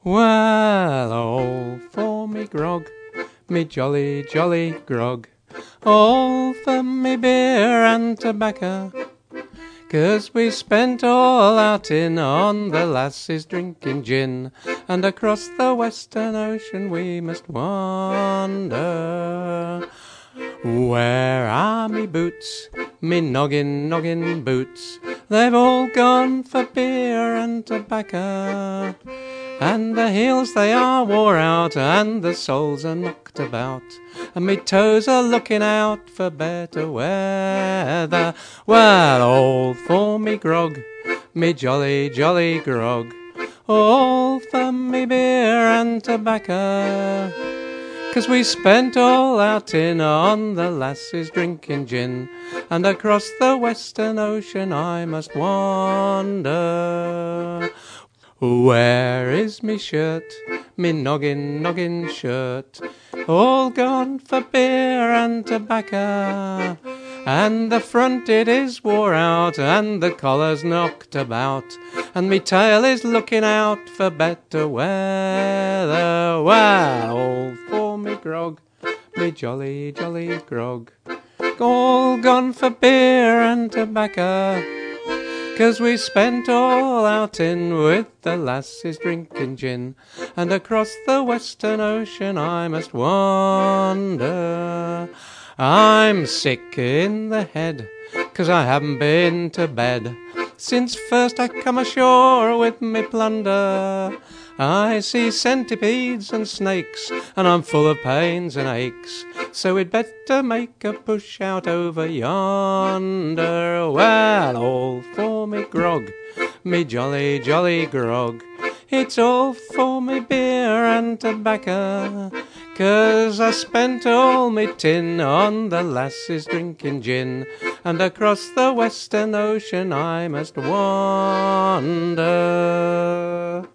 Well, all for me grog, me jolly, jolly grog, all for me beer and tobacco, 'cause we spent all our tin on the lasses drinking gin, and across the western ocean we must wander. Where are me boots, me noggin, noggin boots? They've all gone for beer and tobacco, and the heels they are wore out, and the soles are knocked about, and me toes are looking out for better weather. Well, all for me grog, me jolly, jolly grog, all for me beer and tobacco, 'cause we spent all our tin on the lasses drinking gin, and across the western ocean I must wander. Where is me shirt, me noggin, noggin shirt? All gone for beer and tobacco, and the front it is wore out, and the collar's knocked about, and me tail is looking out for better weather. Well, all for me grog, me jolly, jolly grog, all gone for beer and tobacco, 'cause we spent all our tin with the lasses drinking gin, and across the western ocean I must wander. I'm sick in the head, 'cause I haven't been to bed since first I come ashore with me plunder. I see centipedes and snakes, and I'm full of pains and aches, so we'd better make a push out over yonder. Well, all for me grog, me jolly, jolly grog, it's all for me beer and tobacco, 'cause I spent all me tin on the lasses drinking gin, and across the western ocean I must wander.